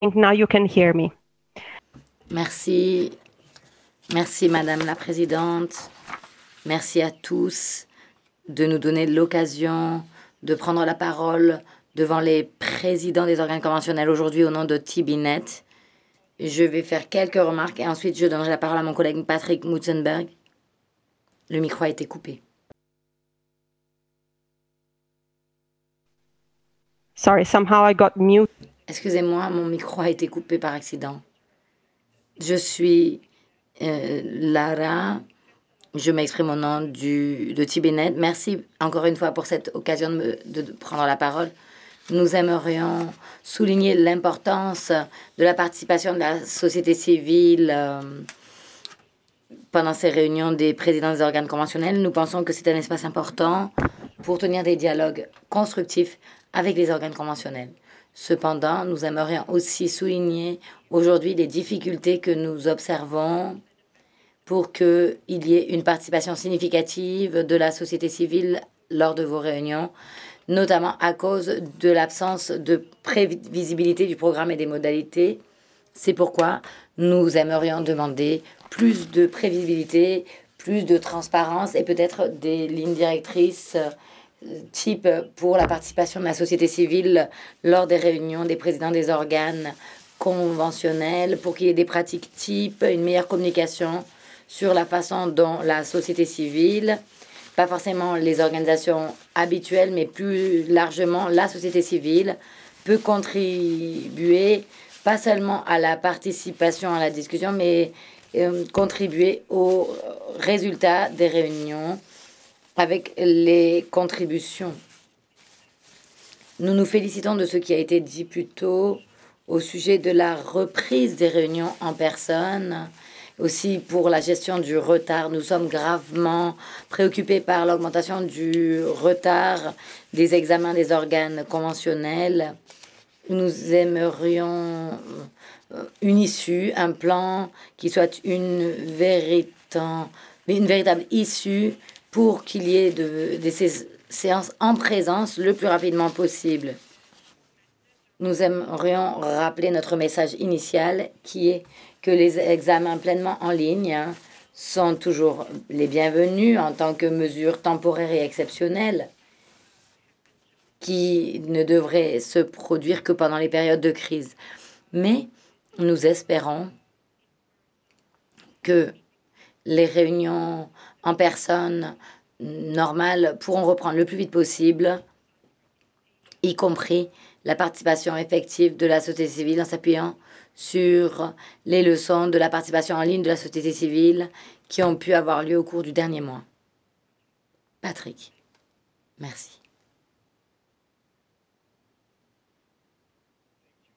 think now you can hear me. Merci, merci Madame la Présidente. Merci à tous de nous donner l'occasion de prendre la parole devant les présidents des organes conventionnels aujourd'hui au nom de TBNet. Je vais faire quelques remarques et ensuite je donnerai la parole à mon collègue Patrick Mutzenberg. Le micro a été coupé. Sorry, somehow I got mute. Excusez-moi, mon micro a été coupé par accident. Je suis Lara. Je m'exprime au nom de TBNet. Merci encore une fois pour cette occasion de prendre la parole. Nous aimerions souligner l'importance de la participation de la société civile pendant ces réunions des présidents des organes conventionnels. Nous pensons que c'est un espace important pour tenir des dialogues constructifs avec les organes conventionnels. Cependant, nous aimerions aussi souligner aujourd'hui les difficultés que nous observons pour qu'il y ait une participation significative de la société civile lors de vos réunions, notamment à cause de l'absence de prévisibilité du programme et des modalités. C'est pourquoi nous aimerions demander plus de prévisibilité, plus de transparence et peut-être des lignes directrices type pour la participation de la société civile lors des réunions des présidents des organes conventionnels, pour qu'il y ait des pratiques types, une meilleure communication sur la façon dont la société civile, pas forcément les organisations habituelles, mais plus largement la société civile, peut contribuer pas seulement à la participation à la discussion, mais contribuer aux résultats des réunions avec les contributions. Nous nous félicitons de ce qui a été dit plus tôt au sujet de la reprise des réunions en personne. Aussi pour la gestion du retard, nous sommes gravement préoccupés par l'augmentation du retard des examens des organes conventionnels. Nous aimerions une issue, un plan qui soit une véritable issue pour qu'il y ait de ces séances en présence le plus rapidement possible. Nous aimerions rappeler notre message initial qui est que les examens pleinement en ligne sont toujours les bienvenus en tant que mesure temporaire et exceptionnelle qui ne devrait se produire que pendant les périodes de crise. Mais nous espérons que les réunions en personne normales pourront reprendre le plus vite possible, y compris la participation effective de la société civile en s'appuyant sur les leçons de la participation en ligne de la société civile qui ont pu avoir lieu au cours du dernier mois. Patrick, merci.